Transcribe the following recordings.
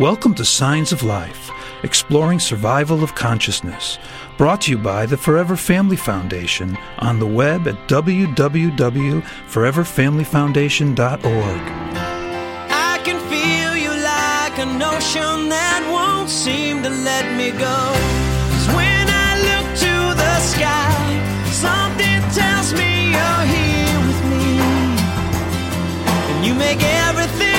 Welcome to Signs of Life, exploring survival of consciousness, brought to you by the Forever Family Foundation on the web at www.foreverfamilyfoundation.org. I can feel you like an ocean that won't seem to let me go. 'Cause when I look to the sky, something tells me you're here with me, and you make everything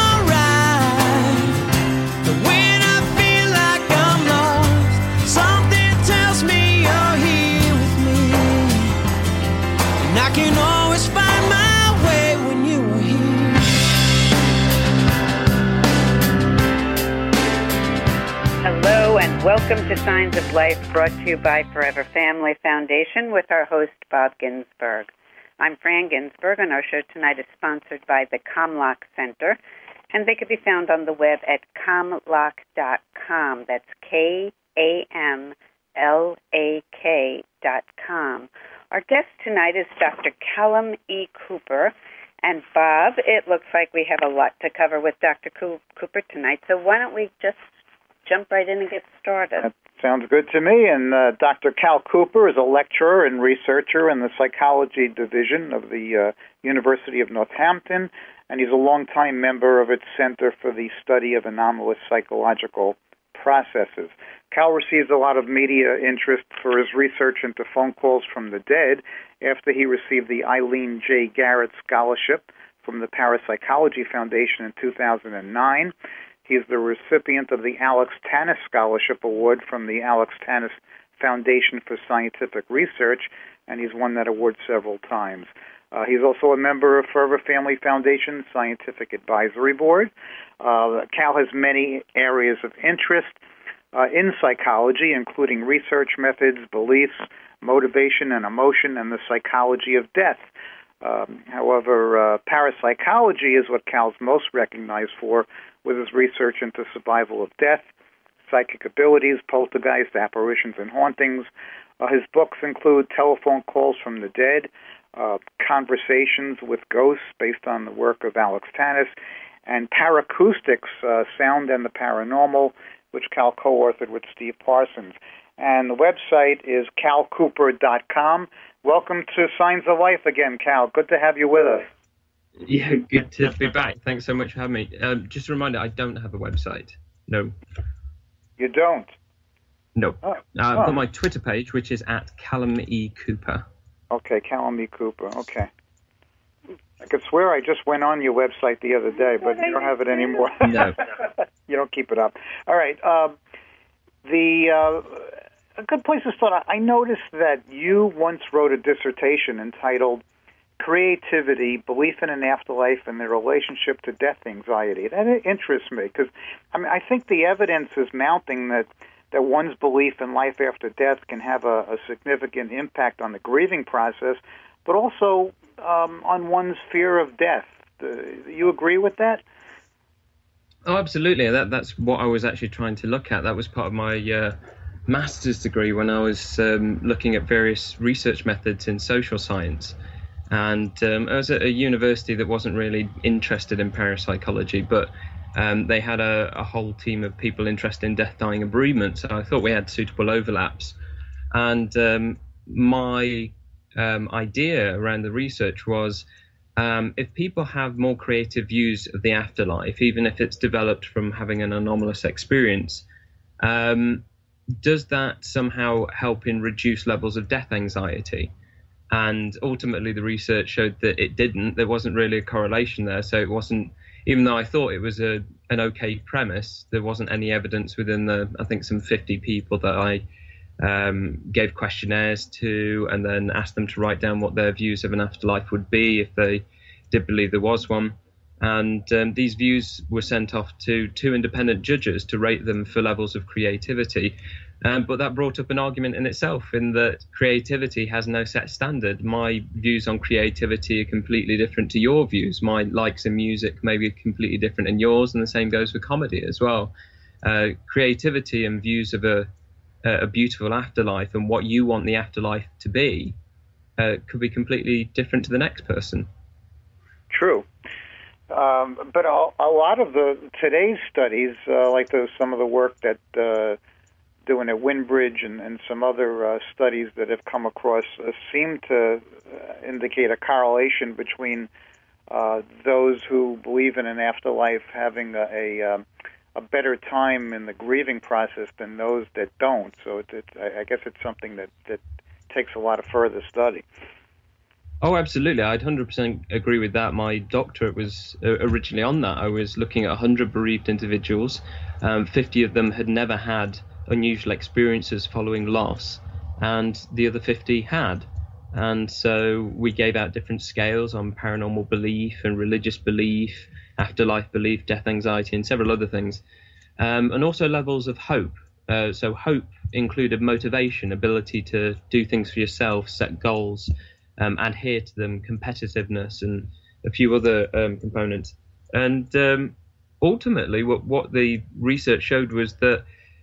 I can always find my way when you are here. Hello and welcome to Signs of Life, brought to you by Forever Family Foundation with our host Bob Ginsberg. I'm Fran Ginsberg, and our show tonight is sponsored by the Kamlak Center, and they can be found on the web at kamlak.com. That's KAMLAK.com. Our guest tonight is Dr. Callum E. Cooper. And Bob, it looks like we have a lot to cover with Dr. Cooper tonight, so why don't we just jump right in and get started? That sounds good to me. And Dr. Cal Cooper is a lecturer and researcher in the psychology division of the University of Northampton, and he's a longtime member of its Center for the Study of Anomalous Psychological Processes. Cal receives a lot of media interest for his research into phone calls from the dead after he received the Eileen J. Garrett Scholarship from the Parapsychology Foundation in 2009. He is the recipient of the Alex Tannis Scholarship Award from the Alex Tannis Foundation for Scientific Research, and he's won that award several times. He's also a member of Forever Family Foundation Scientific Advisory Board. Cal has many areas of interest in psychology, including research methods, beliefs, motivation and emotion, and the psychology of death. However, parapsychology is what Cal's most recognized for, with his research into survival of death, psychic abilities, poltergeist, apparitions, and hauntings. His books include Telephone Calls from the Dead, Conversations with Ghosts, based on the work of Alex Tannis, and Paracoustics, Sound and the Paranormal, which Cal co-authored with Steve Parsons. And the website is calcooper.com. Welcome to Signs of Life again, Cal. Good to have you with us. Yeah, good to be back. Thanks so much for having me. Just a reminder, I don't have a website. No. You don't? No. I've got my Twitter page, which is at Callum E. Cooper. Okay, Callum E. Cooper. Okay. I could swear I just went on your website the other day, but you don't have it anymore. No. You don't keep it up. All right. A good place to start. I noticed that you once wrote a dissertation entitled Creativity, Belief in an Afterlife, and the Relationship to Death Anxiety. That interests me because, I think the evidence is mounting that one's belief in life after death can have a significant impact on the grieving process, but also on one's fear of death. Do you agree with that? Oh, absolutely. That's what I was actually trying to look at. That was part of my master's degree when I was looking at various research methods in social science. And I was at a university that wasn't really interested in parapsychology, but they had a whole team of people interested in death, dying, and bereavement. So I thought we had suitable overlaps. And my idea around the research was if people have more creative views of the afterlife, even if it's developed from having an anomalous experience, does that somehow help in reduced levels of death anxiety? And ultimately the research showed that it didn't. There wasn't really a correlation there. So it wasn't, even though I thought it was an okay premise, there wasn't any evidence within I think some 50 people that I gave questionnaires to, and then asked them to write down what their views of an afterlife would be if they did believe there was one. And these views were sent off to 2 independent judges to rate them for levels of creativity. But that brought up an argument in itself, in that creativity has no set standard. My views on creativity are completely different to your views. My likes in music may be completely different than yours, and the same goes for comedy as well. Creativity and views of a beautiful afterlife and what you want the afterlife to be could be completely different to the next person. True. But a lot of today's studies, like some of the work that doing at Windbridge and some other studies that have come across, seem to indicate a correlation between those who believe in an afterlife having a better time in the grieving process than those that don't. So I guess it's something that takes a lot of further study. Oh, absolutely. I'd 100% agree with that. My doctorate was originally on that. I was looking at 100 bereaved individuals. 50 of them had never had unusual experiences following loss, and the other 50 had. And so we gave out different scales on paranormal belief and religious belief, afterlife belief, death anxiety, and several other things. And also levels of hope. So hope included motivation, ability to do things for yourself, set goals, adhere to them, competitiveness, and a few other components. And ultimately, what the research showed was that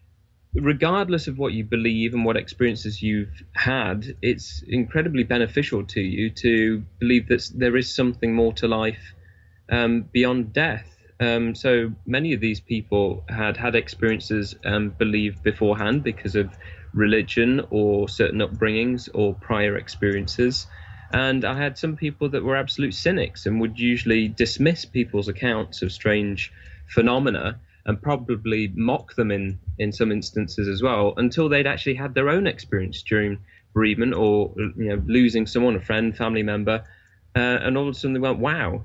regardless of what you believe and what experiences you've had, it's incredibly beneficial to you to believe that there is something more to life beyond death. So many of these people had experiences believed beforehand because of religion or certain upbringings or prior experiences. And I had some people that were absolute cynics and would usually dismiss people's accounts of strange phenomena and probably mock them in some instances as well, until they'd actually had their own experience during bereavement or losing someone, a friend, family member, and all of a sudden they went, wow,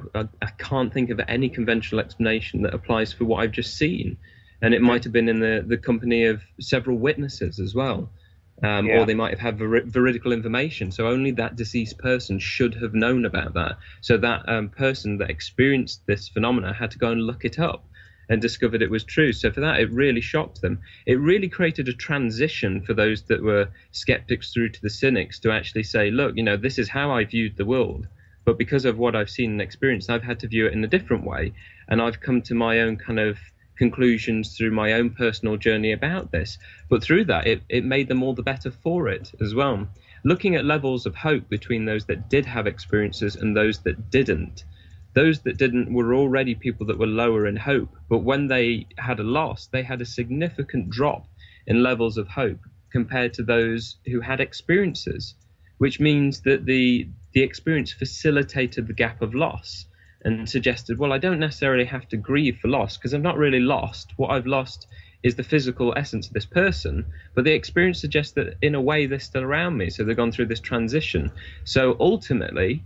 I can't think of any conventional explanation that applies for what I've just seen. And it might have been in the company of several witnesses as well. Or they might have had veridical information. So only that deceased person should have known about that. So that person that experienced this phenomena had to go and look it up and discovered it was true. So for that, it really shocked them. It really created a transition for those that were skeptics through to the cynics to actually say, look, this is how I viewed the world. But because of what I've seen and experienced, I've had to view it in a different way. And I've come to my own kind of conclusions through my own personal journey about this. But through that, it made them all the better for it as well. Looking at levels of hope between those that did have experiences and those that didn't. Those that didn't were already people that were lower in hope. But when they had a loss, they had a significant drop in levels of hope compared to those who had experiences, which means that the experience facilitated the gap of loss. And suggested, well, I don't necessarily have to grieve for loss because I've not really lost. What I've lost is the physical essence of this person, but the experience suggests that in a way they're still around me, so they've gone through this transition. So ultimately,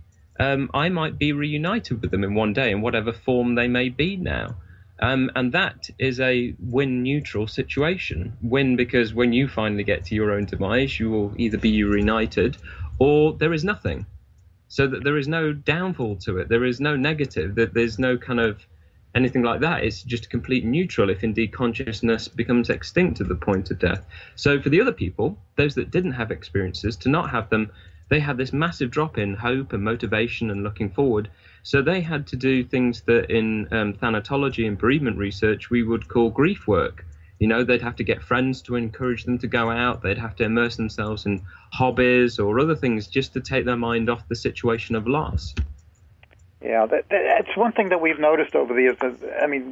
I might be reunited with them in one day in whatever form they may be now. And that is a win-neutral situation. Win because when you finally get to your own demise, you will either be reunited or there is nothing. So that there is no downfall to it. There is no negative. That there's no kind of anything like that. It's just a complete neutral if indeed consciousness becomes extinct at the point of death. So for the other people, those that didn't have experiences, to not have them, they had this massive drop in hope and motivation and looking forward. So they had to do things that in thanatology and bereavement research we would call grief work. They'd have to get friends to encourage them to go out. They'd have to immerse themselves in hobbies or other things just to take their mind off the situation of loss. Yeah, that's one thing that we've noticed over the years. I mean,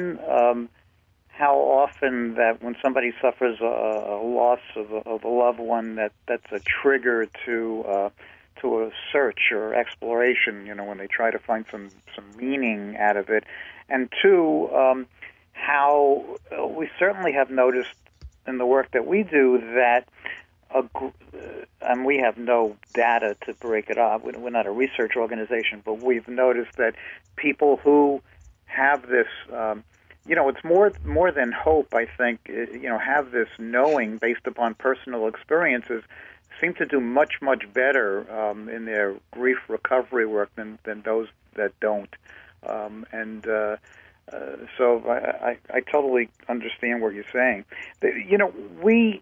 how often that when somebody suffers a loss of a loved one, that's a trigger to a search or exploration, when they try to find some meaning out of it. And two, how we certainly have noticed in the work that we do that, and we have no data to break it up. We're not a research organization, but we've noticed that people who have this, it's more than hope, I think, have this knowing based upon personal experiences, seem to do much, much better in their grief recovery work than those that don't. So I totally understand what you're saying. We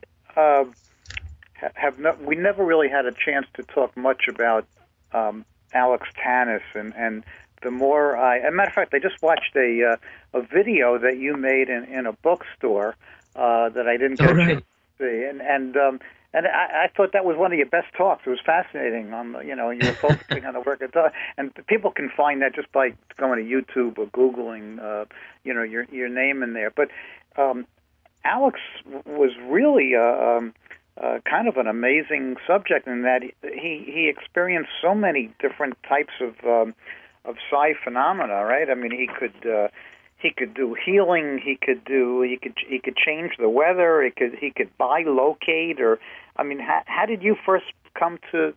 we never really had a chance to talk much about Alex Tanous, and the more as a matter of fact, I just watched a video that you made in a bookstore that I didn't get to see, And I thought that was one of your best talks. It was fascinating. You were focusing on the work of thought, and people can find that just by going to YouTube or Googling, your name in there. But Alex was really kind of an amazing subject in that he experienced so many different types of psi phenomena. Right? I mean, he could do healing. He could change the weather. He could bilocate. Or, I mean, how did you first come to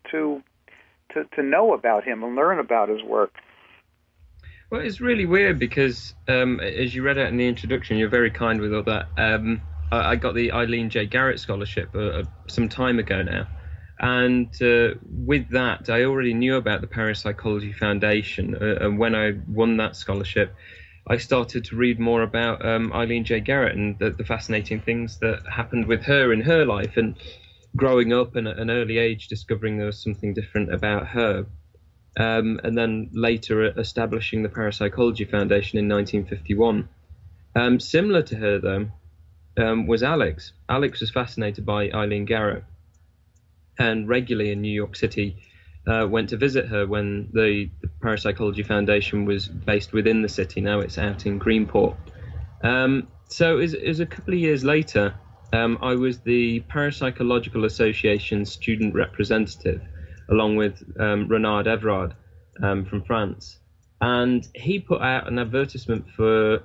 know about him and learn about his work? Well, it's really weird because, as you read out in the introduction, you're very kind with all that. I got the Eileen J. Garrett Scholarship some time ago now. And with that, I already knew about the Parapsychology Foundation. And when I won that scholarship, I started to read more about Eileen J. Garrett and the fascinating things that happened with her in her life, and growing up and at an early age discovering there was something different about her. And then later establishing the Parapsychology Foundation in 1951. Similar to her, though, was Alex. Alex was fascinated by Eileen Garrett and regularly in New York City went to visit her when the Parapsychology Foundation was based within the city. Now it's out in Greenport. So it was a couple of years later, I was the Parapsychological Association student representative, along with Renard Everard from France. And he put out an advertisement for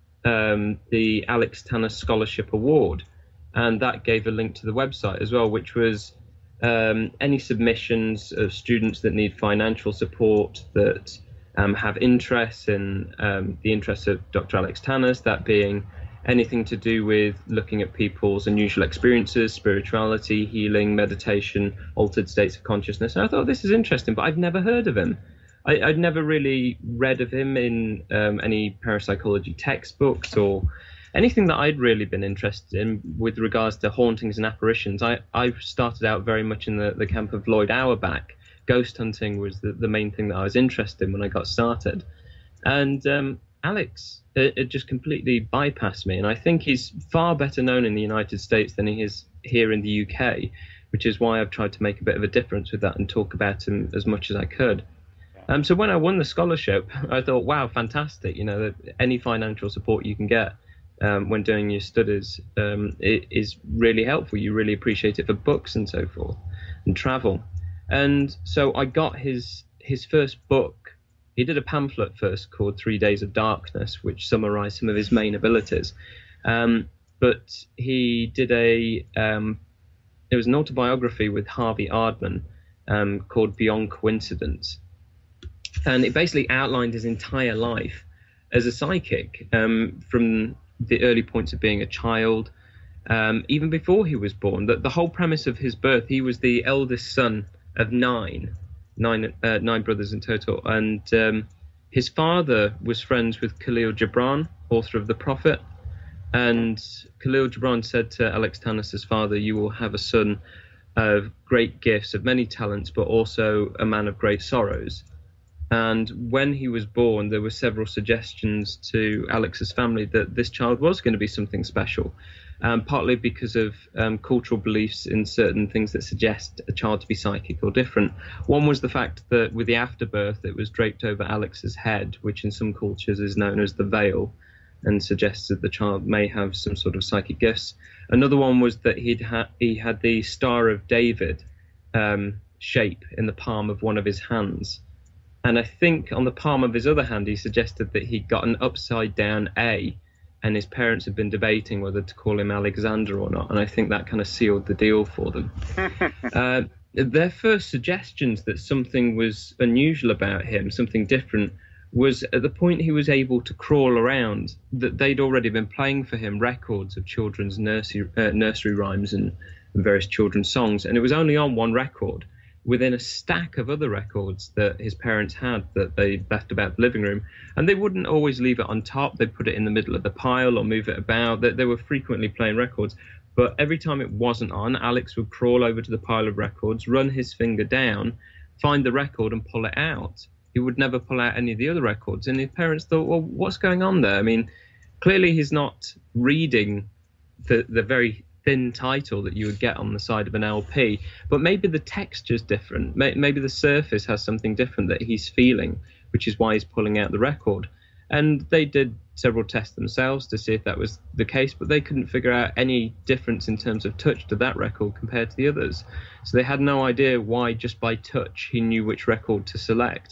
the Alex Tanner Scholarship Award. And that gave a link to the website as well, which was any submissions of students that need financial support, that have interests in the interests of Dr. Alex Tanner's, that being anything to do with looking at people's unusual experiences, spirituality, healing, meditation, altered states of consciousness. And I thought, this is interesting, but I've never heard of him. I'd never really read of him in any parapsychology textbooks or anything that I'd really been interested in with regards to hauntings and apparitions. I started out very much in the camp of Lloyd Auerbach. Ghost hunting was the main thing that I was interested in when I got started. And Alex, it just completely bypassed me. And I think he's far better known in the United States than he is here in the UK, which is why I've tried to make a bit of a difference with that and talk about him as much as I could. So when I won the scholarship, I thought, wow, fantastic. That any financial support you can get when doing your studies it is really helpful. You really appreciate it for books and so forth and travel. And so I got his first book. He did a pamphlet first called 3 Days of Darkness, which summarized some of his main abilities. But he did it was an autobiography with Harvey Ardman called Beyond Coincidence. And it basically outlined his entire life as a psychic, from the early points of being a child, even before he was born. The whole premise of his birth, he was the eldest son of nine brothers in total. And his father was friends with Khalil Gibran, author of The Prophet. And Khalil Gibran said to Alex Tanner's father, "You will have a son of great gifts, of many talents, but also a man of great sorrows." And when he was born, there were several suggestions to Alex's family that this child was going to be something special, partly because of cultural beliefs in certain things that suggest a child to be psychic or different. One was the fact that with the afterbirth, it was draped over Alex's head, which in some cultures is known as the veil, and suggests that the child may have some sort of psychic gifts. Another one was that he had the Star of David shape in the palm of one of his hands. And I think on the palm of his other hand, he suggested that he got an upside down A, and his parents had been debating whether to call him Alexander or not. And I think that kind of sealed the deal for them. Their first suggestions that something was unusual about him, something different, was at the point he was able to crawl around, that they'd already been playing for him records of children's nursery rhymes and various children's songs. And it was only on one record, within a stack of other records that his parents had that they left about the living room. And they wouldn't always leave it on top. They'd put it in the middle of the pile or move it about. They were frequently playing records. But every time it wasn't on, Alex would crawl over to the pile of records, run his finger down, find the record and pull it out. He would never pull out any of the other records. And his parents thought, well, what's going on there? I mean, clearly he's not reading the very thin title that you would get on the side of an LP, but maybe the texture's different. Maybe the surface has something different that he's feeling, which is why he's pulling out the record. And they did several tests themselves to see if that was the case, but they couldn't figure out any difference in terms of touch to that record compared to the others. So they had no idea why just by touch he knew which record to select.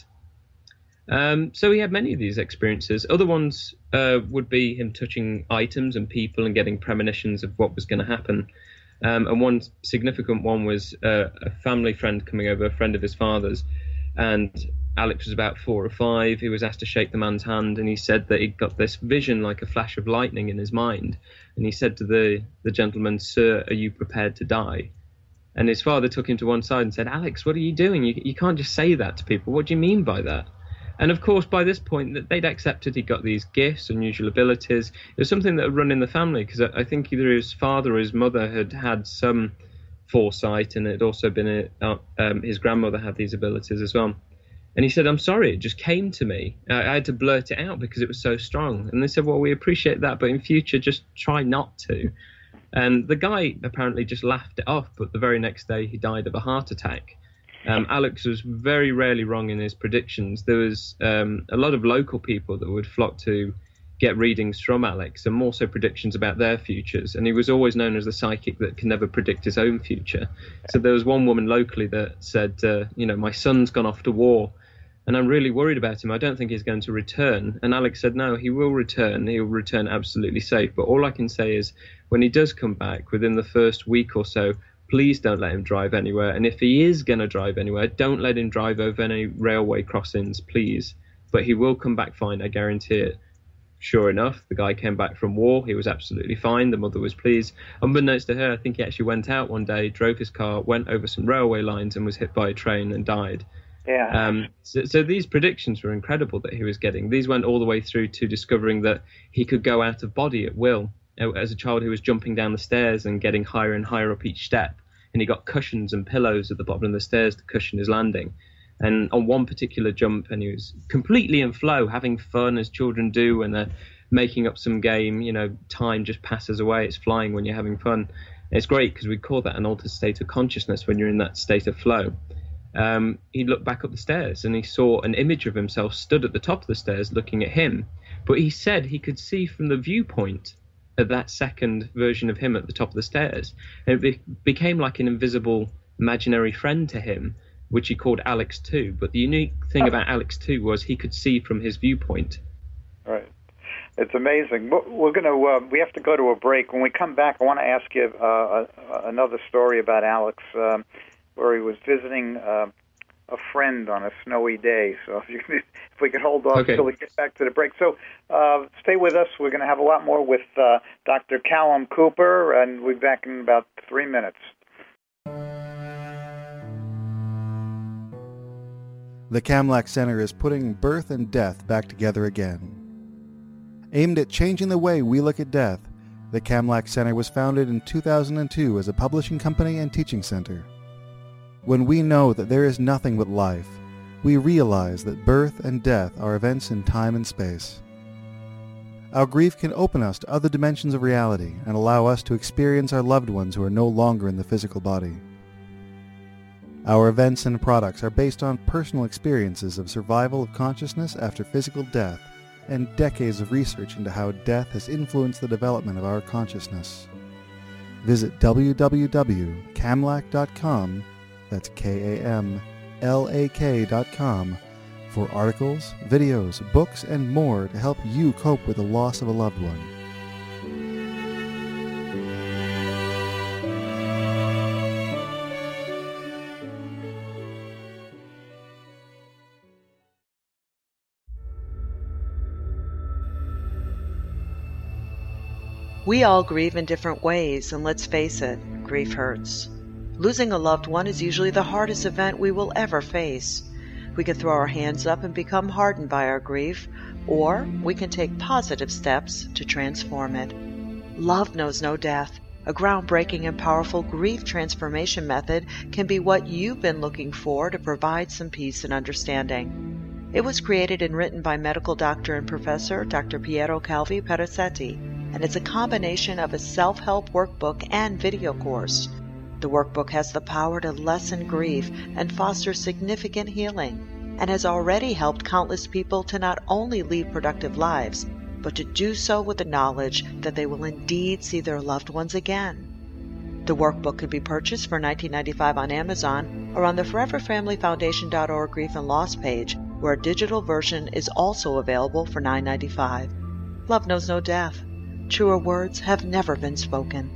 So he had many of these experiences. Other ones would be him touching items and people and getting premonitions of what was going to happen. And one significant one was a family friend coming over, a friend of his father's, and Alex was about 4 or 5. He was asked to shake the man's hand, and he said that he got this vision like a flash of lightning in his mind. And he said to the gentleman, "Sir, are you prepared to die?" And his father took him to one side and said, "Alex, what are you doing? You can't just say that to people. What do you mean by that?" And of course, by this point, they'd accepted he got these gifts, unusual abilities. It was something that had run in the family, because I think either his father or his mother had some foresight, and it had also been his grandmother had these abilities as well. And he said, "I'm sorry, it just came to me. I had to blurt it out because it was so strong." And they said, "Well, we appreciate that, but in future, just try not to." And the guy apparently just laughed it off, but the very next day he died of a heart attack. Alex was very rarely wrong in his predictions. There was a lot of local people that would flock to get readings from Alex, and more so predictions about their futures. And he was always known as the psychic that can never predict his own future. So there was one woman locally that said, "My son's gone off to war, and I'm really worried about him. I don't think he's going to return." And Alex said, "No, he will return. He'll return absolutely safe. But all I can say is when he does come back within the first week or so, please don't let him drive anywhere. And if he is going to drive anywhere, don't let him drive over any railway crossings, please. But he will come back fine, I guarantee it." Sure enough, the guy came back from war. He was absolutely fine. The mother was pleased. Unbeknownst to her, I think he actually went out one day, drove his car, went over some railway lines and was hit by a train and died. Yeah. So these predictions were incredible that he was getting. These went all the way through to discovering that he could go out of body at will. As a child, he was jumping down the stairs and getting higher and higher up each step. And he got cushions and pillows at the bottom of the stairs to cushion his landing. And on one particular jump, and he was completely in flow, having fun as children do when they're making up some game. Time just passes away. It's flying when you're having fun. And it's great because we call that an altered state of consciousness when you're in that state of flow. He looked back up the stairs and he saw an image of himself stood at the top of the stairs looking at him. But he said he could see from the viewpoint of that second version of him at the top of the stairs. And it became like an invisible imaginary friend to him, which he called Alex 2. But the unique thing about Alex 2 was he could see from his viewpoint. Right. It's amazing. We have to go to a break. When we come back, I want to ask you another story about Alex, where he was visiting a friend on a snowy day. So if we could hold off until we get back to the break. So stay with us. We're going to have a lot more with Dr. Callum Cooper, and we'll be back in about 3 minutes. The Kamlach Center is putting birth and death back together again. Aimed at changing the way we look at death, the Kamlach Center was founded in 2002 as a publishing company and teaching center. When we know that there is nothing but life, we realize that birth and death are events in time and space. Our grief can open us to other dimensions of reality and allow us to experience our loved ones who are no longer in the physical body. Our events and products are based on personal experiences of survival of consciousness after physical death and decades of research into how death has influenced the development of our consciousness. Visit www.kamlach.com, that's KAMLAK.com, for articles, videos, books, and more to help you cope with the loss of a loved one. We all grieve in different ways, and let's face it, grief hurts. Losing a loved one is usually the hardest event we will ever face. We can throw our hands up and become hardened by our grief, or we can take positive steps to transform it. Love knows no death. A groundbreaking and powerful grief transformation method can be what you've been looking for to provide some peace and understanding. It was created and written by medical doctor and professor Dr. Piero Calvi Perazzetti and it's a combination of a self-help workbook and video course. The workbook has the power to lessen grief and foster significant healing, and has already helped countless people to not only lead productive lives, but to do so with the knowledge that they will indeed see their loved ones again. The workbook can be purchased for $19.95 on Amazon or on the ForeverFamilyFoundation.org Grief and Loss page, where a digital version is also available for $9.95. Love knows no death. Truer words have never been spoken.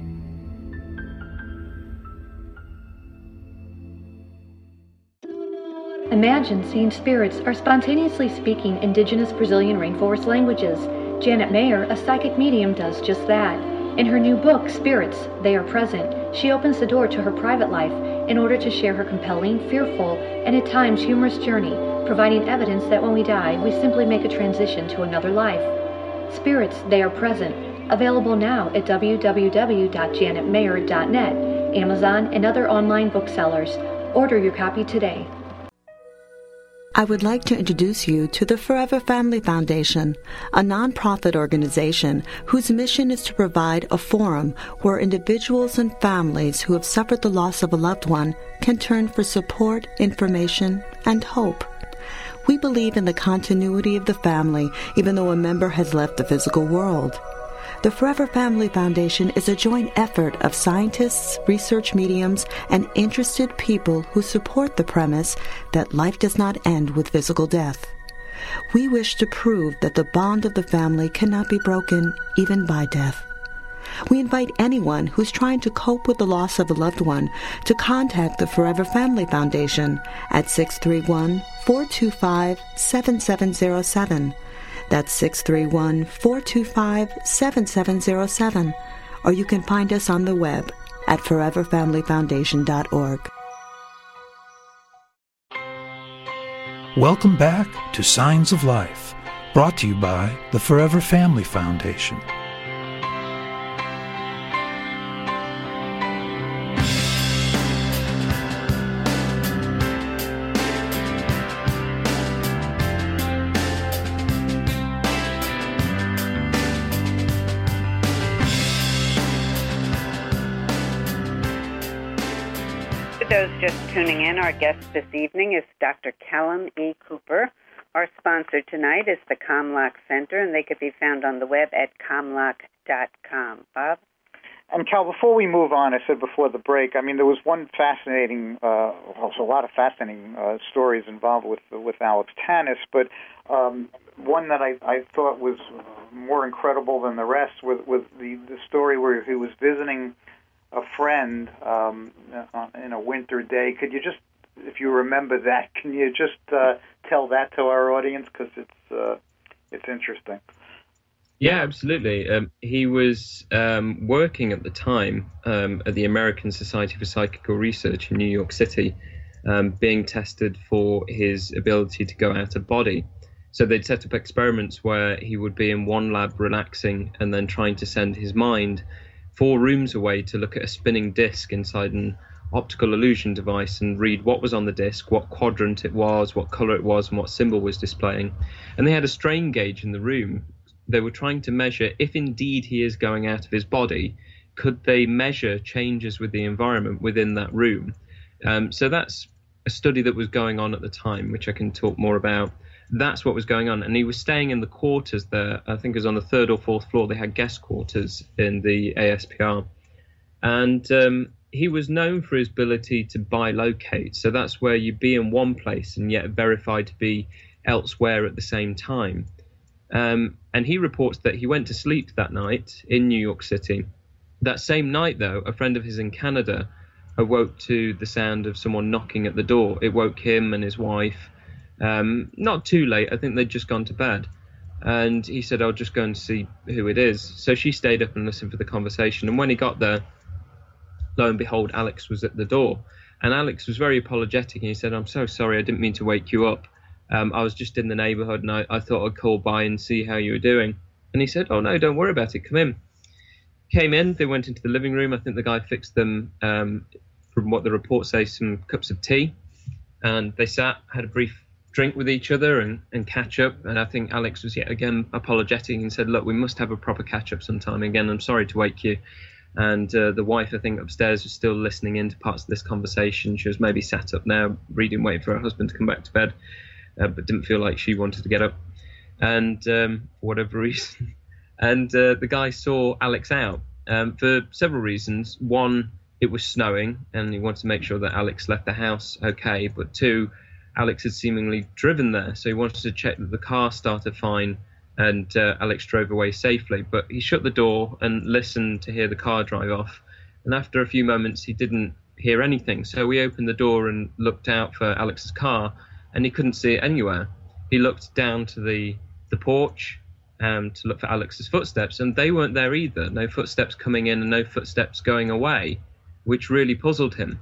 Imagine seeing spirits are spontaneously speaking indigenous Brazilian rainforest languages. Janet Mayer, a psychic medium, does just that. In her new book, Spirits, They Are Present, she opens the door to her private life in order to share her compelling, fearful, and at times humorous journey, providing evidence that when we die, we simply make a transition to another life. Spirits, They Are Present, available now at www.janetmayer.net, Amazon, and other online booksellers. Order your copy today. I would like to introduce you to the Forever Family Foundation, a nonprofit organization whose mission is to provide a forum where individuals and families who have suffered the loss of a loved one can turn for support, information, and hope. We believe in the continuity of the family even though a member has left the physical world. The Forever Family Foundation is a joint effort of scientists, research mediums, and interested people who support the premise that life does not end with physical death. We wish to prove that the bond of the family cannot be broken even by death. We invite anyone who's trying to cope with the loss of a loved one to contact the Forever Family Foundation at 631-425-7707. That's 631-425-7707. Or you can find us on the web at foreverfamilyfoundation.org. Welcome back to Signs of Life, brought to you by the Forever Family Foundation. For those just tuning in, our guest this evening is Dr. Callum E. Cooper. Our sponsor tonight is the Comlock Center, and they could be found on the web at comlock.com. Bob? And Cal, before we move on, I said before the break, I mean, there was one fascinating, also a lot of fascinating stories involved with Alex Tannis, but one that I thought was more incredible than the rest was the story where he was visiting a friend in a winter day. Could you just, if you remember that, can you just tell that to our audience, because it's interesting? Yeah, absolutely. He was working at the time at the American Society for Psychical Research in New York City, being tested for his ability to go out of body. So they'd set up experiments where he would be in one lab relaxing and then trying to send his mind 4 rooms away to look at a spinning disc inside an optical illusion device and read what was on the disc, what quadrant it was, what color it was, and what symbol was displaying. And they had a strain gauge in the room. They were trying to measure if indeed he is going out of his body, could they measure changes with the environment within that room? So that's a study that was going on at the time, which I can talk more about. That's what was going on. And he was staying in the quarters there. I think it was on the 3rd or 4th floor. They had guest quarters in the ASPR. And he was known for his ability to bilocate. So that's where you'd be in one place and yet verified to be elsewhere at the same time. And he reports that he went to sleep that night in New York City. That same night, though, a friend of his in Canada awoke to the sound of someone knocking at the door. It woke him and his wife. Not too late. I think they'd just gone to bed. And he said, I'll just go and see who it is. So she stayed up and listened for the conversation. And when he got there, lo and behold, Alex was at the door. And Alex was very apologetic. And he said, I'm so sorry. I didn't mean to wake you up. I was just in the neighborhood and I thought I'd call by and see how you were doing. And he said, oh, no, don't worry about it. Come in. Came in. They went into the living room. I think the guy fixed them, from what the reports say, some cups of tea. And they sat, had a brief drink with each other and catch up. And I think Alex was yet again apologetic and said, look, we must have a proper catch up sometime. Again, I'm sorry to wake you. And the wife, I think, upstairs was still listening into parts of this conversation. She was maybe sat up now, reading, waiting for her husband to come back to bed, but didn't feel like she wanted to get up, and for whatever reason. And the guy saw Alex out for several reasons. One, it was snowing, and he wanted to make sure that Alex left the house okay. But two, Alex had seemingly driven there, so he wanted to check that the car started fine, and Alex drove away safely. But he shut the door and listened to hear the car drive off. And after a few moments, he didn't hear anything. So we opened the door and looked out for Alex's car, and he couldn't see it anywhere. He looked down to the porch to look for Alex's footsteps, and they weren't there either. No footsteps coming in and no footsteps going away, which really puzzled him.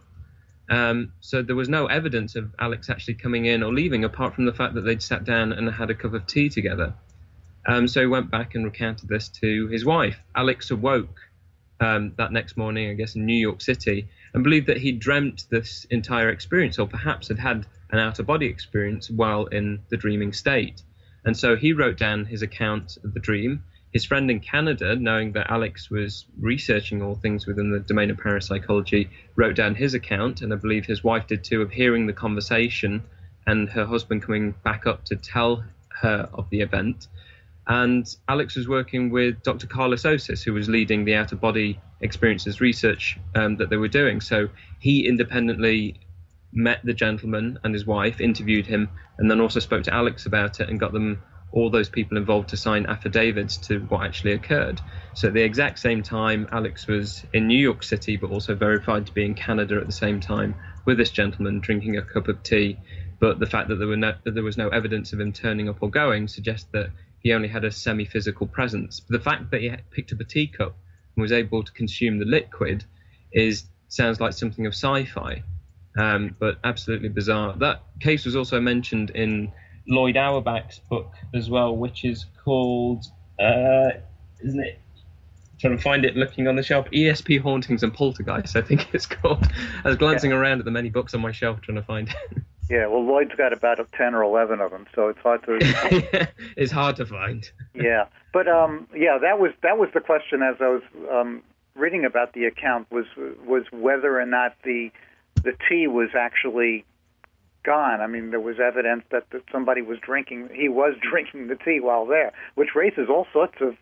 So there was no evidence of Alex actually coming in or leaving, apart from the fact that they'd sat down and had a cup of tea together. So he went back and recounted this to his wife. Alex awoke that next morning, I guess, in New York City, and believed that he'd dreamt this entire experience, or perhaps had had an out-of-body experience while in the dreaming state. And so he wrote down his account of the dream. His friend in Canada, knowing that Alex was researching all things within the domain of parapsychology, wrote down his account, and I believe his wife did too, of hearing the conversation and her husband coming back up to tell her of the event. And Alex was working with Dr. Carlos Osis, who was leading the out-of-body experiences research that they were doing. So he independently met the gentleman and his wife, interviewed him, and then also spoke to Alex about it and got them, all those people involved, to sign affidavits to what actually occurred. So at the exact same time, Alex was in New York City, but also verified to be in Canada at the same time with this gentleman drinking a cup of tea. But the fact that there was no evidence of him turning up or going suggests that he only had a semi-physical presence. But the fact that he picked up a teacup and was able to consume the liquid sounds like something of sci-fi, but absolutely bizarre. That case was also mentioned in Lloyd Auerbach's book as well, which is called, isn't it? I'm trying to find it, looking on the shelf. ESP Hauntings and Poltergeist, I think it's called. I was glancing around at the many books on my shelf trying to find it. Yeah, well, Lloyd's got about 10 or 11 of them, so it's hard to. It's hard to find. Yeah, but that was the question as I was reading about the account was whether or not the tea was actually gone. I mean, there was evidence that somebody was drinking. He was drinking the tea while there, which raises all sorts of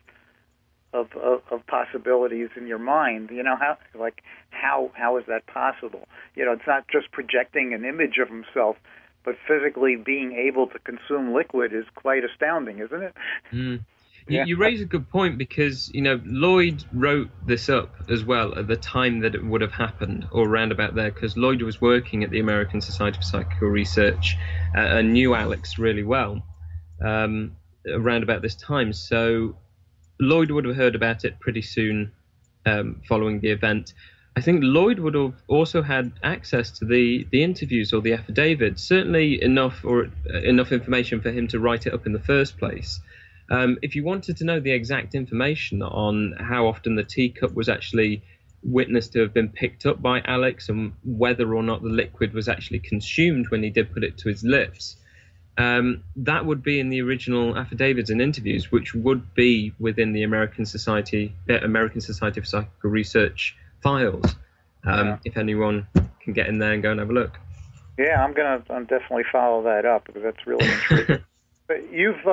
possibilities in your mind. You know, how is that possible? You know, it's not just projecting an image of himself, but physically being able to consume liquid is quite astounding, isn't it? Mm. You raise a good point, because, you know, Lloyd wrote this up as well at the time that it would have happened, or around about there, because Lloyd was working at the American Society for Psychical Research and knew Alex really well around about this time. So Lloyd would have heard about it pretty soon following the event. I think Lloyd would have also had access to the interviews or the affidavits, certainly enough information for him to write it up in the first place. If you wanted to know the exact information on how often the teacup was actually witnessed to have been picked up by Alex, and whether or not the liquid was actually consumed when he did put it to his lips, that would be in the original affidavits and interviews, which would be within the American Society for Psychical Research files. If anyone can get in there and go and have a look. Yeah, I'm definitely follow that up, because that's really intriguing. But you've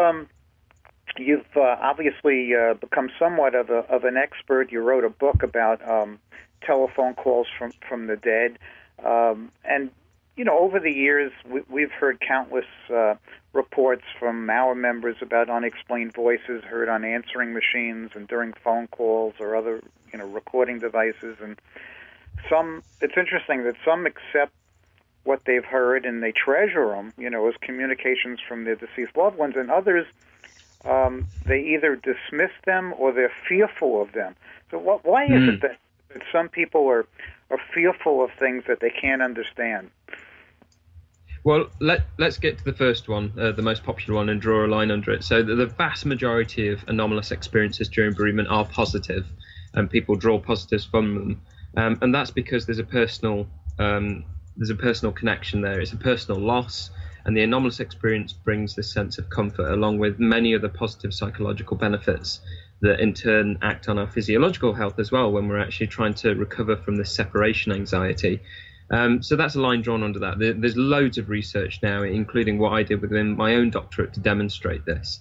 obviously become somewhat of an expert. You wrote a book about telephone calls from the dead, and you know, over the years we've heard countless reports from our members about unexplained voices heard on answering machines and during phone calls or other, you know, recording devices. And it's interesting that some accept what they've heard and they treasure them, you know, as communications from their deceased loved ones, and others, they either dismiss them or they're fearful of them. So why is it that some people are fearful of things that they can't understand? Well, let's get to the first one, the most popular one, and draw a line under it. So the vast majority of anomalous experiences during bereavement are positive, and people draw positives from them, and that's because there's a personal connection there. It's a personal loss. And the anomalous experience brings this sense of comfort, along with many other positive psychological benefits that in turn act on our physiological health as well when we're actually trying to recover from this separation anxiety. So that's a line drawn under that. There's loads of research now, including what I did within my own doctorate to demonstrate this.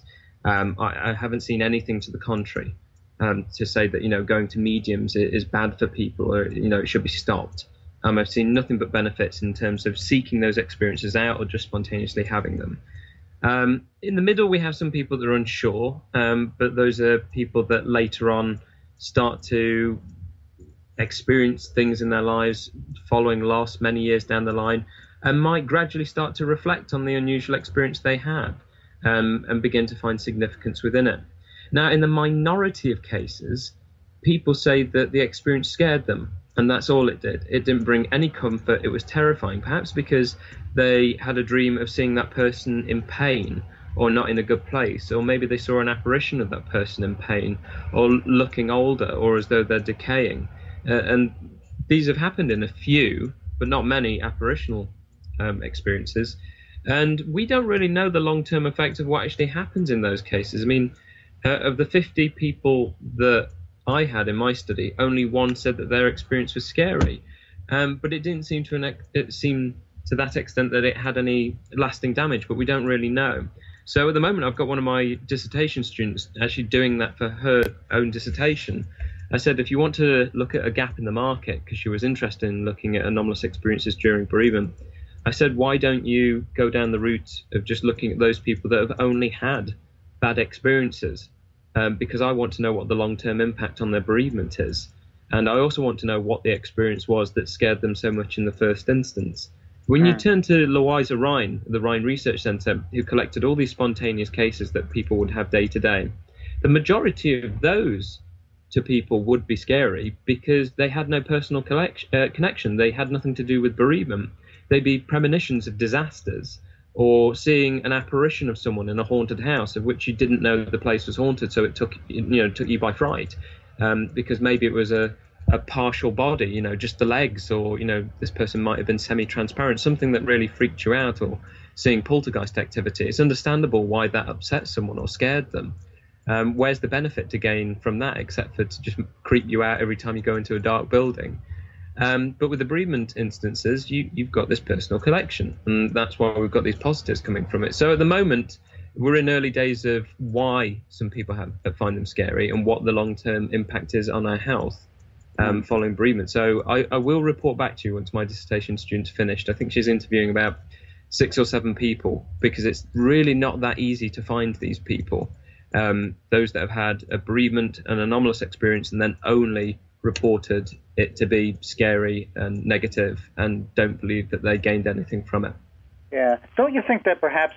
I haven't seen anything to the contrary to say that, going to mediums is bad for people, or, it should be stopped. I've seen nothing but benefits in terms of seeking those experiences out or just spontaneously having them. In the middle, we have some people that are unsure, but those are people that later on start to experience things in their lives following loss many years down the line, and might gradually start to reflect on the unusual experience they had and begin to find significance within it. Now, in the minority of cases, people say that the experience scared them, and that's all it did. It didn't bring any comfort. It was terrifying, perhaps because they had a dream of seeing that person in pain or not in a good place, or maybe they saw an apparition of that person in pain or looking older or as though they're decaying. And these have happened in a few, but not many, apparitional experiences. And we don't really know the long-term effect of what actually happens in those cases. I mean, of the 50 people that I had in my study, only one said that their experience was scary. But it didn't seem to that extent that it had any lasting damage, but we don't really know. So at the moment, I've got one of my dissertation students actually doing that for her own dissertation. I said, if you want to look at a gap in the market, because she was interested in looking at anomalous experiences during bereavement, I said, why don't you go down the route of just looking at those people that have only had bad experiences? Because I want to know what the long-term impact on their bereavement is. And I also want to know what the experience was that scared them so much in the first instance. When you turn to Louisa Rhine, the Rhine Research Centre, who collected all these spontaneous cases that people would have day to day, the majority of those to people would be scary because they had no personal connection. They had nothing to do with bereavement. They'd be premonitions of disasters, or seeing an apparition of someone in a haunted house of which you didn't know the place was haunted, so it took you by fright, because maybe it was a partial body, just the legs, or this person might have been semi-transparent, something that really freaked you out, or seeing poltergeist activity. It's understandable why that upset someone or scared them. Where's the benefit to gain from that, except for to just creep you out every time you go into a dark building? But with the bereavement instances, you've got this personal connection, and that's why we've got these positives coming from it. So at the moment, we're in early days of why some people find them scary and what the long-term impact is on our health following bereavement. So I will report back to you once my dissertation student's finished. I think she's interviewing about 6 or 7 people, because it's really not that easy to find these people. Those that have had a bereavement, an anomalous experience, and then only reported it to be scary and negative and don't believe that they gained anything from it. Yeah. Don't you think that perhaps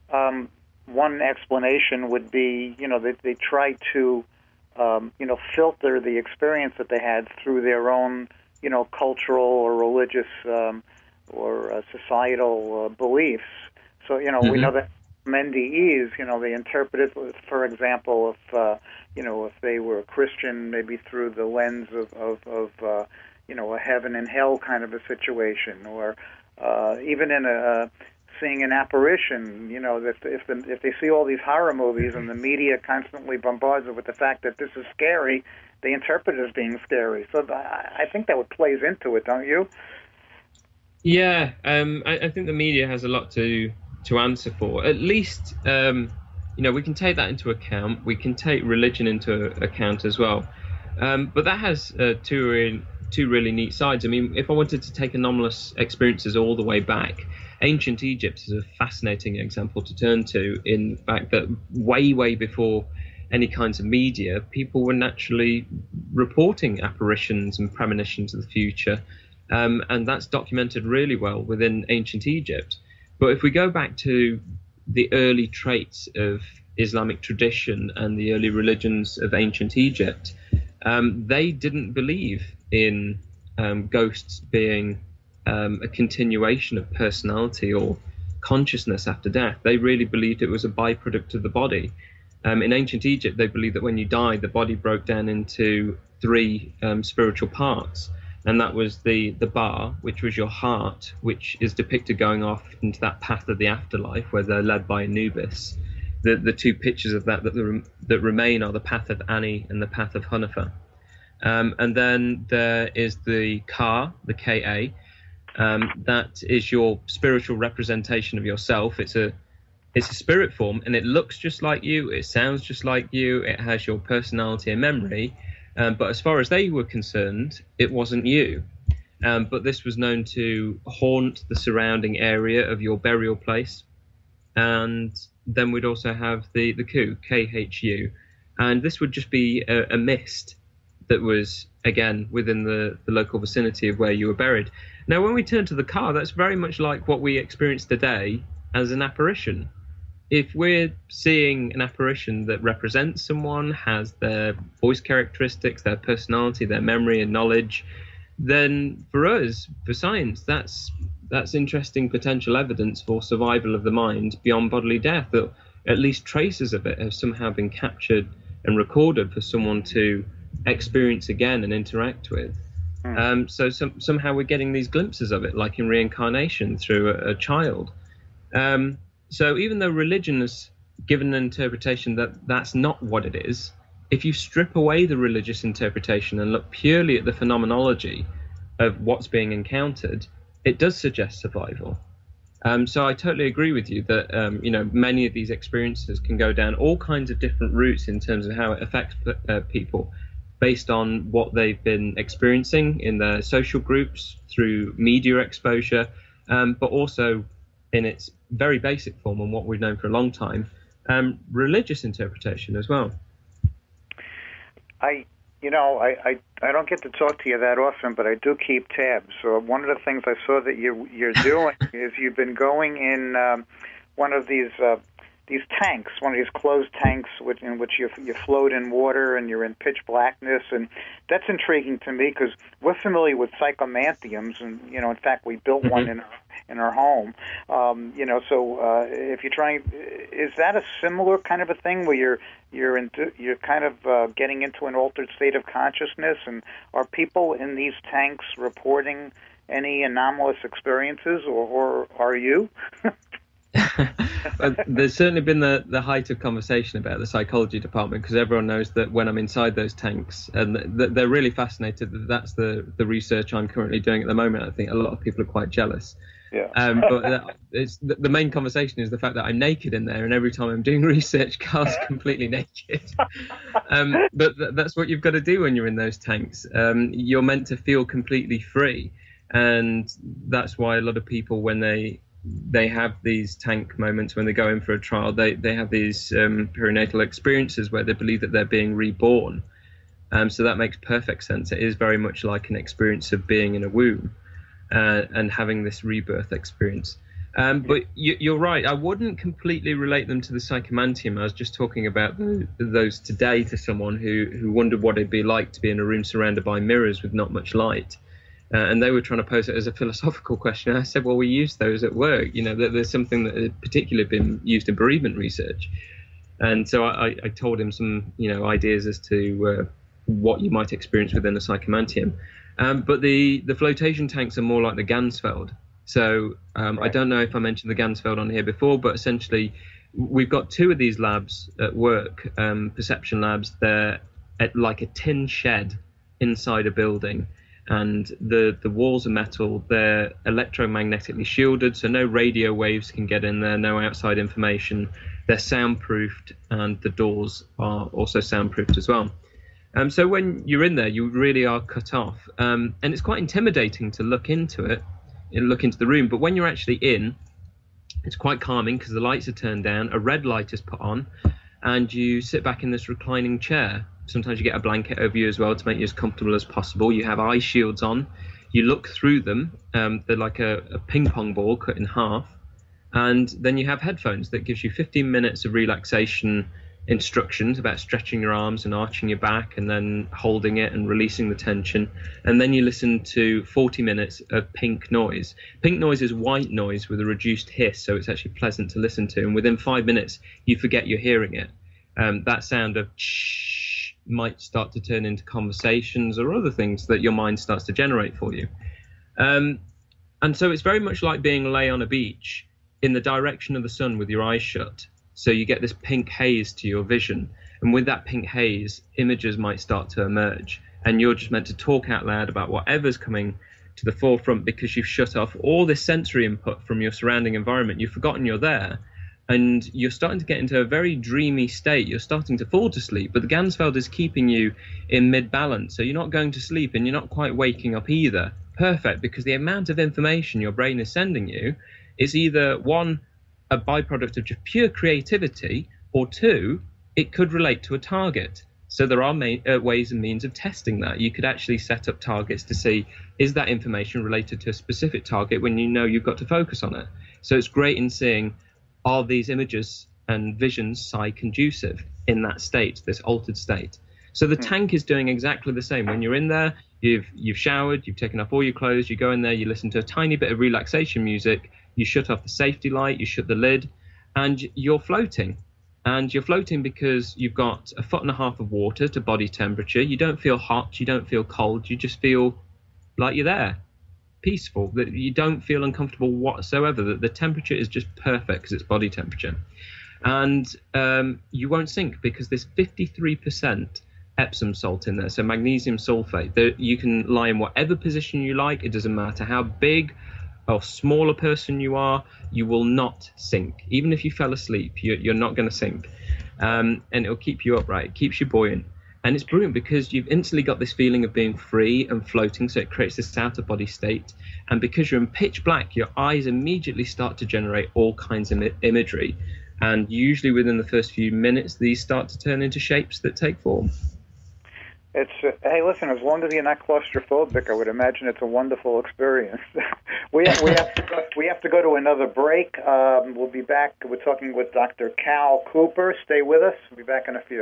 one explanation would be, that they try to, filter the experience that they had through their own, cultural or religious or societal beliefs. So, we know that NDEs, they interpret it, for example, if they were a Christian, maybe through the lens of a heaven and hell kind of a situation, or even in seeing an apparition, if they see all these horror movies and the media constantly bombards it with the fact that this is scary, they interpret it as being scary. So I think that would plays into it, don't you? Yeah, I think the media has a lot to answer for. At least, we can take that into account. We can take religion into account as well. But that has two really neat sides. I mean, if I wanted to take anomalous experiences all the way back, ancient Egypt is a fascinating example to turn to, in the fact that way before any kinds of media, people were naturally reporting apparitions and premonitions of the future. And that's documented really well within ancient Egypt. But if we go back to the early traits of Islamic tradition and the early religions of ancient Egypt, they didn't believe in ghosts being a continuation of personality or consciousness after death. They really believed it was a byproduct of the body. In ancient Egypt, they believed that when you died, the body broke down into 3 spiritual parts. And that was the bar, which was your heart, which is depicted going off into that path of the afterlife where they're led by Anubis. The two pictures of that remain are the path of Ani and the path of Hunefer. And then there is the Ka, the Ka. That is your spiritual representation of yourself. It's a spirit form, and it looks just like you, it sounds just like you, it has your personality and memory. But as far as they were concerned, it wasn't you. But this was known to haunt the surrounding area of your burial place. And then we'd also have the Ku, Khu. And this would just be a mist that was, again, within the local vicinity of where you were buried. Now, when we turn to the Ka, that's very much like what we experience today as an apparition. If we're seeing an apparition that represents someone, has their voice characteristics, their personality, their memory and knowledge, then for us, for science, that's interesting potential evidence for survival of the mind beyond bodily death, that at least traces of it have somehow been captured and recorded for someone to experience again and interact with. So somehow we're getting these glimpses of it, like in reincarnation through a child. So even though religion has given an interpretation that that's not what it is, if you strip away the religious interpretation and look purely at the phenomenology of what's being encountered, it does suggest survival. So I totally agree with you that many of these experiences can go down all kinds of different routes in terms of how it affects people based on what they've been experiencing in their social groups, through media exposure, but also in its very basic form and what we've known for a long time, religious interpretation as well. I don't get to talk to you that often, but I do keep tabs. So one of the things I saw that you're doing is you've been going in one of these tanks, one of these closed tanks in which you float in water and you're in pitch blackness, and that's intriguing to me because we're familiar with psychomanthiums, and in fact we built one in our home. So if you're trying, is that a similar kind of a thing where you're kind of getting into an altered state of consciousness, and are people in these tanks reporting any anomalous experiences, or are you? There's certainly been the height of conversation about the psychology department, because everyone knows that when I'm inside those tanks, and they're really fascinated that that's the research I'm currently doing at the moment. I think a lot of people are quite jealous. Yeah. But it's the main conversation is the fact that I'm naked in there, and every time I'm doing research, Carl's completely naked. But that's what you've got to do when you're in those tanks. You're meant to feel completely free, and that's why a lot of people, when they have these tank moments when they go in for a trial, they have these perinatal experiences where they believe that they're being reborn. So that makes perfect sense. It is very much like an experience of being in a womb and having this rebirth experience. But you're right. I wouldn't completely relate them to the psychomantium. I was just talking about those today to someone who wondered what it'd be like to be in a room surrounded by mirrors with not much light. And they were trying to pose it as a philosophical question. I said, well, we use those at work. There's something that has particularly been used in bereavement research. And so I told him some, ideas as to what you might experience within a psychomantium. But the flotation tanks are more like the Ganzfeld. So I don't know if I mentioned the Ganzfeld on here before, but essentially we've got two of these labs at work, perception labs. They're at like a tin shed inside a building. And the walls are metal, they're electromagnetically shielded, so no radio waves can get in there, no outside information. They're soundproofed, and the doors are also soundproofed as well. So when you're in there, you really are cut off. And it's quite intimidating to look into it, look into the room. But when you're actually in, it's quite calming because the lights are turned down, a red light is put on, and you sit back in this reclining chair. Sometimes you get a blanket over you as well to make you as comfortable as possible. You have eye shields on. You look through them. They're like a ping pong ball cut in half. And then you have headphones that gives you 15 minutes of relaxation instructions about stretching your arms and arching your back and then holding it and releasing the tension. And then you listen to 40 minutes of pink noise. Pink noise is white noise with a reduced hiss, so it's actually pleasant to listen to. And within 5 minutes, you forget you're hearing it. That sound of shh might start to turn into conversations or other things that your mind starts to generate for you. And so it's very much like being lay on a beach in the direction of the sun with your eyes shut. So you get this pink haze to your vision. And with that pink haze, images might start to emerge. And you're just meant to talk out loud about whatever's coming to the forefront because you've shut off all this sensory input from your surrounding environment. You've forgotten you're there. And you're starting to get into a very dreamy state. You're starting to fall to sleep. But the Ganzfeld is keeping you in mid-balance. So you're not going to sleep and you're not quite waking up either. Perfect, because the amount of information your brain is sending you is either, one, a byproduct of just pure creativity, or two, it could relate to a target. So there are ways and means of testing that. You could actually set up targets to see, is that information related to a specific target when you know you've got to focus on it? So it's great in seeing, are these images and visions psi-conducive in that state, this altered state? So the tank is doing exactly the same. When you're in there, you've showered, you've taken off all your clothes, you go in there, you listen to a tiny bit of relaxation music, you shut off the safety light, you shut the lid, and you're floating. And you're floating because you've got 1.5 feet of water to body temperature. You don't feel hot, you don't feel cold, you just feel like you're there, peaceful, that you don't feel uncomfortable whatsoever, that the temperature is just perfect because it's body temperature. And you won't sink because there's 53% Epsom salt in there, so magnesium sulfate. You can lie in whatever position you like. It doesn't matter how big or small a person you are, you will not sink. Even if you fell asleep, you're not going to sink. And it'll keep you upright. It keeps you buoyant. And it's brilliant because you've instantly got this feeling of being free and floating, so it creates this out-of-body state. And because you're in pitch black, your eyes immediately start to generate all kinds of imagery. And usually within the first few minutes, these start to turn into shapes that take form. It's hey, listen. As long as you're not claustrophobic, I would imagine it's a wonderful experience. we have to go to another break. We'll be back. We're talking with Dr. Cal Cooper. Stay with us. We'll be back in a few.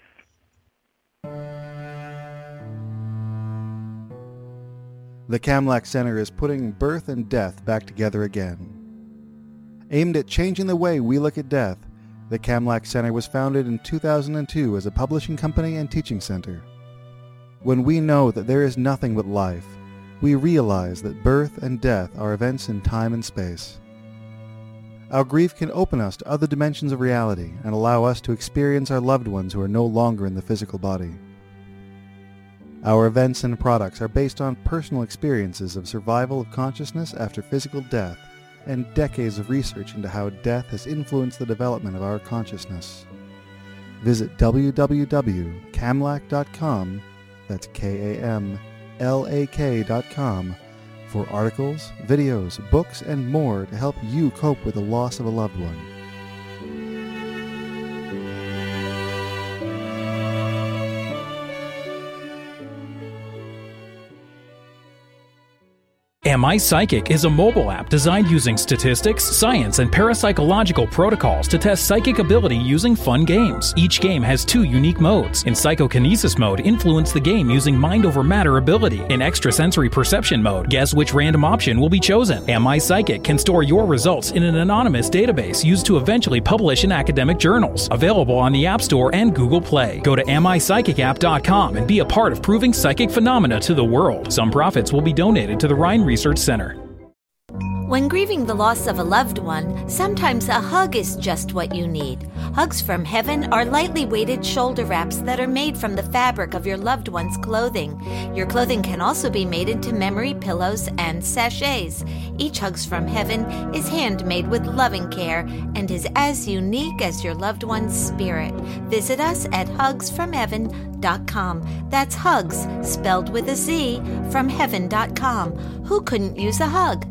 The Kamlach Center is putting birth and death back together again. Aimed at changing the way we look at death, the Kamlach Center was founded in 2002 as a publishing company and teaching center. When we know that there is nothing but life, we realize that birth and death are events in time and space. Our grief can open us to other dimensions of reality and allow us to experience our loved ones who are no longer in the physical body. Our events and products are based on personal experiences of survival of consciousness after physical death and decades of research into how death has influenced the development of our consciousness. Visit www.kamlach.com, that's KAMLAK.com, for articles, videos, books, and more to help you cope with the loss of a loved one. Am I Psychic is a mobile app designed using statistics, science, and parapsychological protocols to test psychic ability using fun games. Each game has 2 unique modes. In psychokinesis mode, influence the game using mind over matter ability. In extrasensory perception mode, guess which random option will be chosen. Am I Psychic can store your results in an anonymous database used to eventually publish in academic journals. Available on the App Store and Google Play. Go to AmIPsychicApp.com and be a part of proving psychic phenomena to the world. Some profits will be donated to the Rhine Research Center. When grieving the loss of a loved one, sometimes a hug is just what you need. Hugs from Heaven are lightly weighted shoulder wraps that are made from the fabric of your loved one's clothing. Your clothing can also be made into memory pillows and sachets. Each Hugs from Heaven is handmade with loving care and is as unique as your loved one's spirit. Visit us at hugsfromheaven.com. That's hugs, spelled with a Z, from heaven.com. Who couldn't use a hug?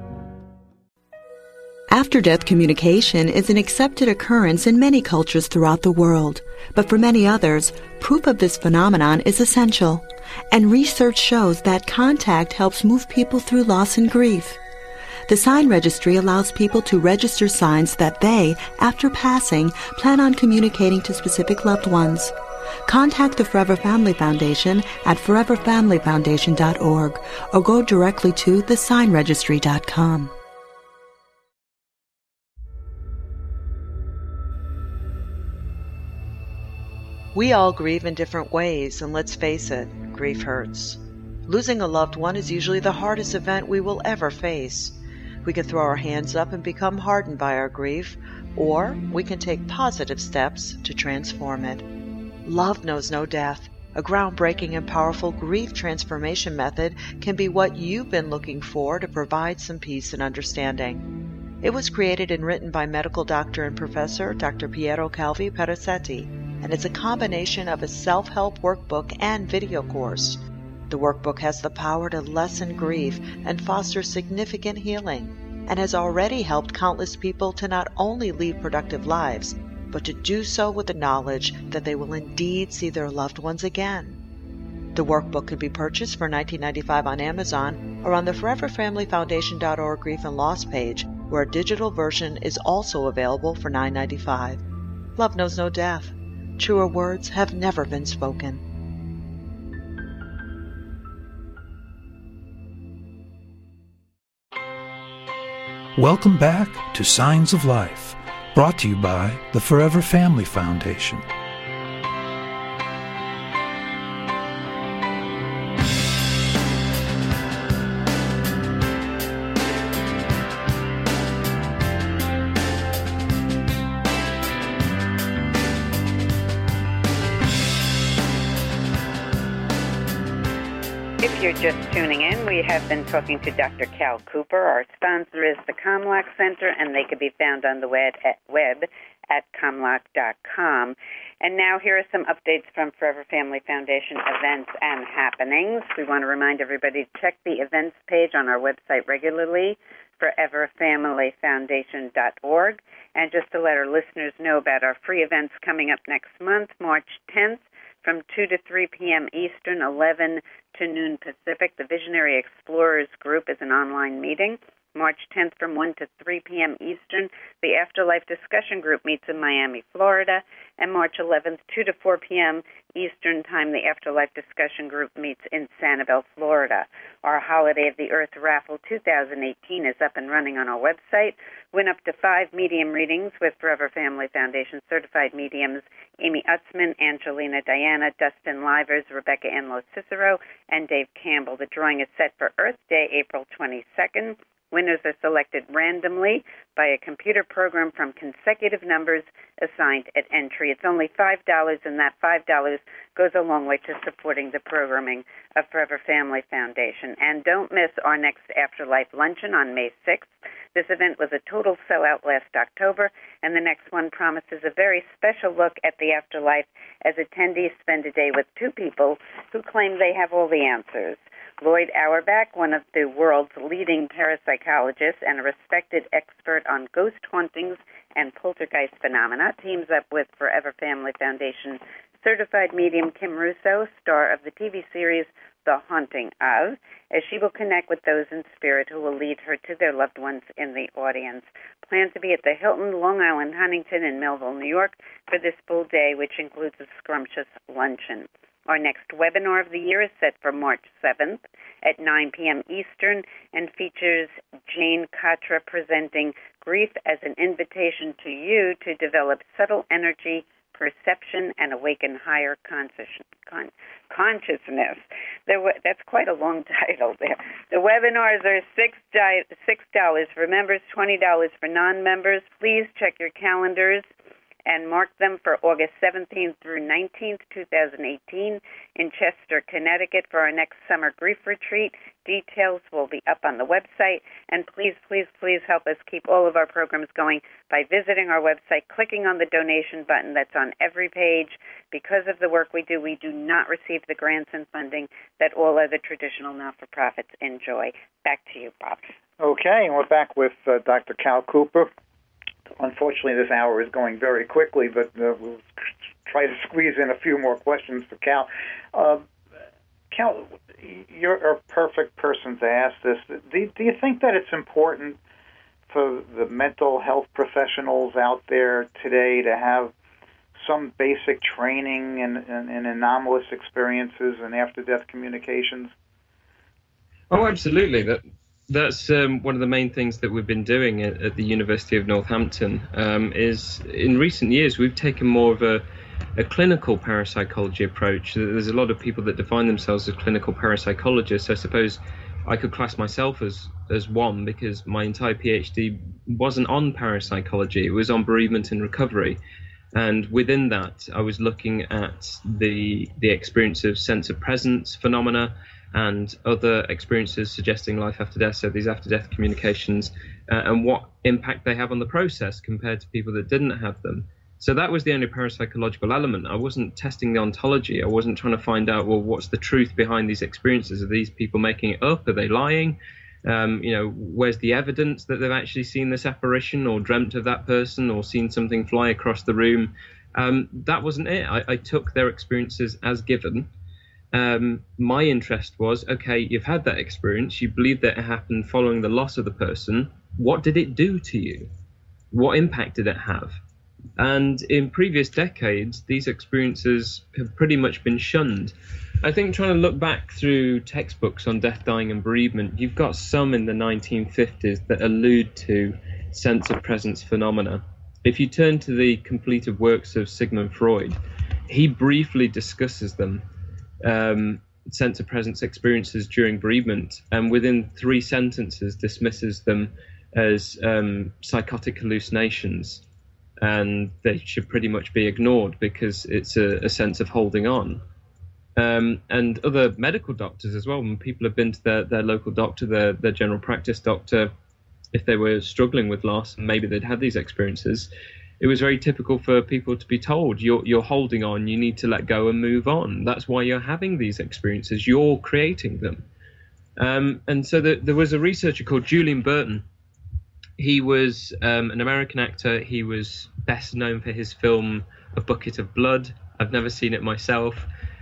After-death communication is an accepted occurrence in many cultures throughout the world, but for many others, proof of this phenomenon is essential, and research shows that contact helps move people through loss and grief. The Sign Registry allows people to register signs that they, after passing, plan on communicating to specific loved ones. Contact the Forever Family Foundation at foreverfamilyfoundation.org or go directly to thesignregistry.com. We all grieve in different ways, and let's face it, grief hurts. Losing a loved one is usually the hardest event we will ever face. We can throw our hands up and become hardened by our grief, or we can take positive steps to transform it. Love knows no death. A groundbreaking and powerful grief transformation method can be what you've been looking for to provide some peace and understanding. It was created and written by medical doctor and professor Dr. Piero Calvi Perazzetti, and it's a combination of a self-help workbook and video course. The workbook has the power to lessen grief and foster significant healing, and has already helped countless people to not only lead productive lives, but to do so with the knowledge that they will indeed see their loved ones again. The workbook can be purchased for $19.95 on Amazon or on the ForeverFamilyFoundation.org Grief and Loss page, where a digital version is also available for $9.95. Love knows no death. Truer words have never been spoken. Welcome back to Signs of Life, brought to you by the Forever Family Foundation. If you're just tuning in, we have been talking to Dr. Cal Cooper. Our sponsor is the Comlock Center, and they can be found on the web at comlock.com. And now here are some updates from Forever Family Foundation events and happenings. We want to remind everybody to check the events page on our website regularly, foreverfamilyfoundation.org. And just to let our listeners know about our free events coming up next month, March 10th, from 2 to 3 p.m. Eastern, 11 to noon Pacific. The Visionary Explorers Group is an online meeting. March 10th from 1 to 3 p.m. Eastern, the Afterlife Discussion Group meets in Miami, Florida. And March 11th, 2 to 4 p.m. Eastern Time, the Afterlife Discussion Group meets in Sanibel, Florida. Our Holiday of the Earth Raffle 2018 is up and running on our website. Win up to 5 medium readings with Forever Family Foundation certified mediums Amy Utzman, Angelina Diana, Dustin Livers, Rebecca Anlo Cicero, and Dave Campbell. The drawing is set for Earth Day, April 22nd. Winners are selected randomly by a computer program from consecutive numbers assigned at entry. It's only $5, and that $5 goes a long way to supporting the programming of Forever Family Foundation. And don't miss our next Afterlife Luncheon on May 6th. This event was a total sellout last October, and the next one promises a very special look at the afterlife as attendees spend a day with 2 people who claim they have all the answers. Lloyd Auerbach, one of the world's leading parapsychologists and a respected expert on ghost hauntings and poltergeist phenomena, teams up with Forever Family Foundation certified medium Kim Russo, star of the TV series The Haunting of, as she will connect with those in spirit who will lead her to their loved ones in the audience. Plan to be at the Hilton, Long Island, Huntington, in Melville, New York for this full day, which includes a scrumptious luncheon. Our next webinar of the year is set for March 7th at 9 p.m. Eastern and features Jane Katra presenting Grief as an Invitation to You to Develop Subtle Energy, Perception, and Awaken Higher Consciousness. That's quite a long title there. The webinars are $6 for members, $20 for non-members. Please check your calendars and mark them for August 17th through 19th, 2018 in Chester, Connecticut for our next summer grief retreat. Details will be up on the website. And please, please, please help us keep all of our programs going by visiting our website, clicking on the donation button that's on every page. Because of the work we do not receive the grants and funding that all other traditional not-for-profits enjoy. Back to you, Bob. Okay, and we're back with Dr. Cal Cooper. Unfortunately, this hour is going very quickly, but we'll try to squeeze in a few more questions for Cal. Cal, you're a perfect person to ask this. Do you think that it's important for the mental health professionals out there today to have some basic training in anomalous experiences and after-death communications? Oh, absolutely. That's one of the main things that we've been doing at the University of Northampton. Is in recent years we've taken more of a a clinical parapsychology approach. There's a lot of people that define themselves as clinical parapsychologists. I suppose I could class myself as one, because my entire PhD wasn't on parapsychology. It was on bereavement and recovery. And within that, I was looking at the experience of sense of presence phenomena and other experiences suggesting life after death, so these after-death communications, and what impact they have on the process compared to people that didn't have them. So that was the only parapsychological element. I wasn't testing the ontology. I wasn't trying to find out, well, what's the truth behind these experiences? Are these people making it up? Are they lying? Where's the evidence that they've actually seen this apparition or dreamt of that person or seen something fly across the room? That wasn't it. I took their experiences as given. My interest was, okay, you've had that experience. You believe that it happened following the loss of the person. What did it do to you? What impact did it have? And in previous decades, these experiences have pretty much been shunned. I think trying to look back through textbooks on death, dying and bereavement, you've got some in the 1950s that allude to sense of presence phenomena. If you turn to the completed works of Sigmund Freud, he briefly discusses them, sense of presence experiences during bereavement, and within 3 sentences dismisses them as psychotic hallucinations. And they should pretty much be ignored because it's a sense of holding on. And other medical doctors as well, when people have been to their local doctor, their general practice doctor, if they were struggling with loss and maybe they'd had these experiences, it was very typical for people to be told, you're holding on, you need to let go and move on. That's why you're having these experiences, you're creating them. And so there was a researcher called Julian Burton. He was an American actor. He was best known for his film A Bucket of Blood. I've never seen it myself.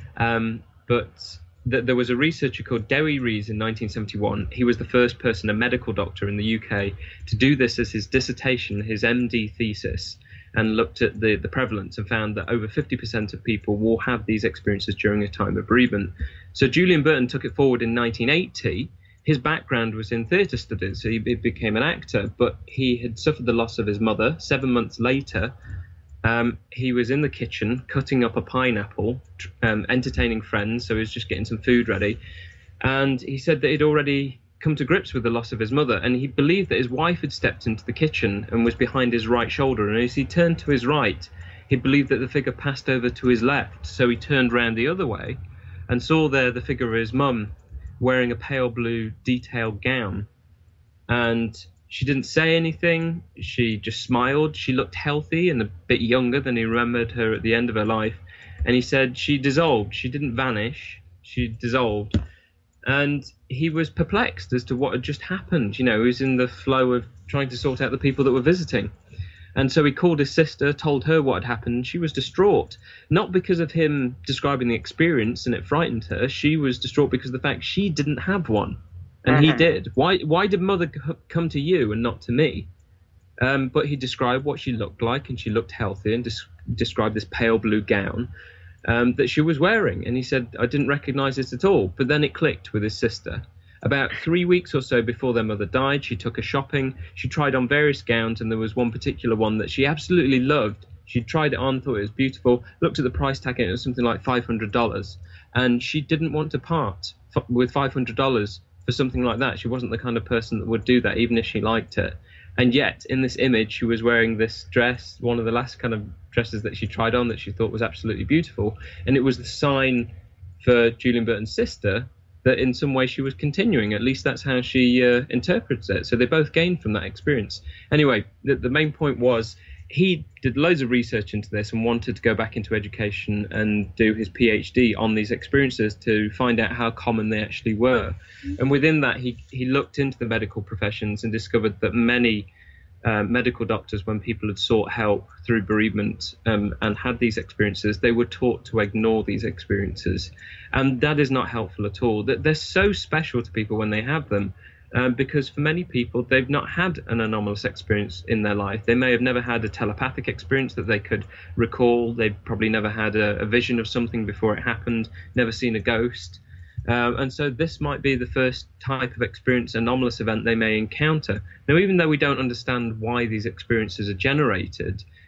But there was a researcher called Dewi Rees in 1971. He was the first person, a medical doctor in the UK, to do this as his dissertation, his MD thesis, and looked at the prevalence and found that over 50% of people will have these experiences during a time of bereavement. So Julian Burton took it forward in 1980. His background was in theatre studies, so he became an actor, but he had suffered the loss of his mother. 7 months later, he was in the kitchen cutting up a pineapple, entertaining friends, so he was just getting some food ready. And he said that he'd already come to grips with the loss of his mother, and he believed that his wife had stepped into the kitchen and was behind his right shoulder. And as he turned to his right, he believed that the figure passed over to his left, so he turned round the other way and saw there the figure of his mum, wearing a pale blue detailed gown. And she didn't say anything. She just smiled. She looked healthy and a bit younger than he remembered her at the end of her life. And he said she dissolved. She didn't vanish. She dissolved. And he was perplexed as to what had just happened. He was in the flow of trying to sort out the people that were visiting. And so he called his sister, told her what had happened. She was distraught, not because of him describing the experience and it frightened her. She was distraught because of the fact she didn't have one, and he did. Why did mother come to you and not to me? But he described what she looked like, and she looked healthy, and described this pale blue gown that she was wearing. And he said, I didn't recognize it at all. But then it clicked with his sister. About 3 weeks or so before their mother died, she took her shopping. She tried on various gowns, and there was one particular one that she absolutely loved. She tried it on, thought it was beautiful, looked at the price tag, and it was something like $500. And she didn't want to part with $500 for something like that. She wasn't the kind of person that would do that, even if she liked it. And yet, in this image, she was wearing this dress, one of the last kind of dresses that she tried on that she thought was absolutely beautiful. And it was the sign for Julian Burton's sister that in some way she was continuing. At least that's how she interprets it. So they both gained from that experience. Anyway, the main point was he did loads of research into this and wanted to go back into education and do his PhD on these experiences to find out how common they actually were. And within that, he looked into the medical professions and discovered that many medical doctors, when people had sought help through bereavement and had these experiences, they were taught to ignore these experiences. And that is not helpful at all. They're so special to people when they have them, because for many people, they've not had an anomalous experience in their life. They may have never had a telepathic experience that they could recall. They've probably never had a vision of something before it happened, never seen a ghost. And so this might be the first type of experience, anomalous event they may encounter. Now, even though we don't understand why these experiences are generated,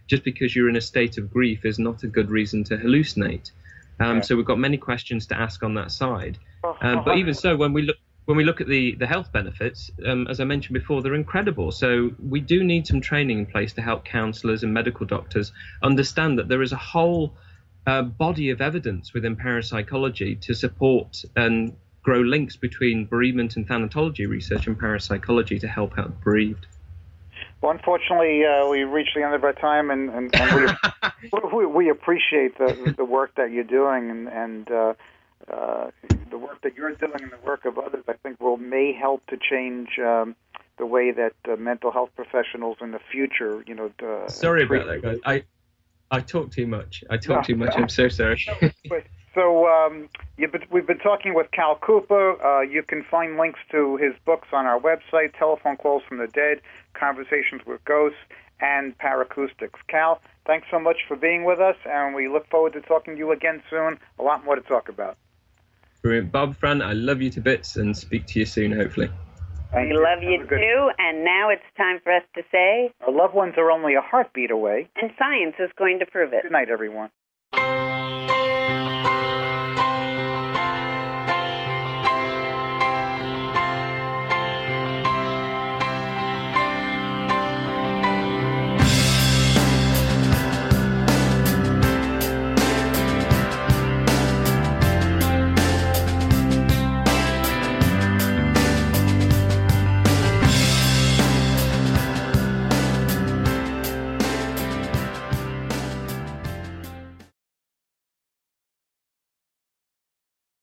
just because you're in a state of grief is not a good reason to hallucinate. So we've got many questions to ask on that side. But even so, when we look at the health benefits, as I mentioned before, they're incredible. So we do need some training in place to help counsellors and medical doctors understand that there is a whole body of evidence within parapsychology to support and grow links between bereavement and thanatology research and parapsychology to help out the bereaved. Well, unfortunately, we reached the end of our time, and we appreciate the work that you're doing, and the work that you're doing and the work of others, I think, may help to change the way that mental health professionals in the future, Sorry about that, guys. I talk too much. Too much. I'm so sorry. So we've been talking with Cal Cooper. You can find links to his books on our website, Telephone Calls from the Dead, Conversations with Ghosts, and Paracoustics. Cal, thanks so much for being with us, and we look forward to talking to you again soon. A lot more to talk about. Brilliant. Bob, Fran, I love you to bits, and speak to you soon, hopefully. We love you too, and now it's time for us to say, our loved ones are only a heartbeat away, and science is going to prove it. Good night, everyone.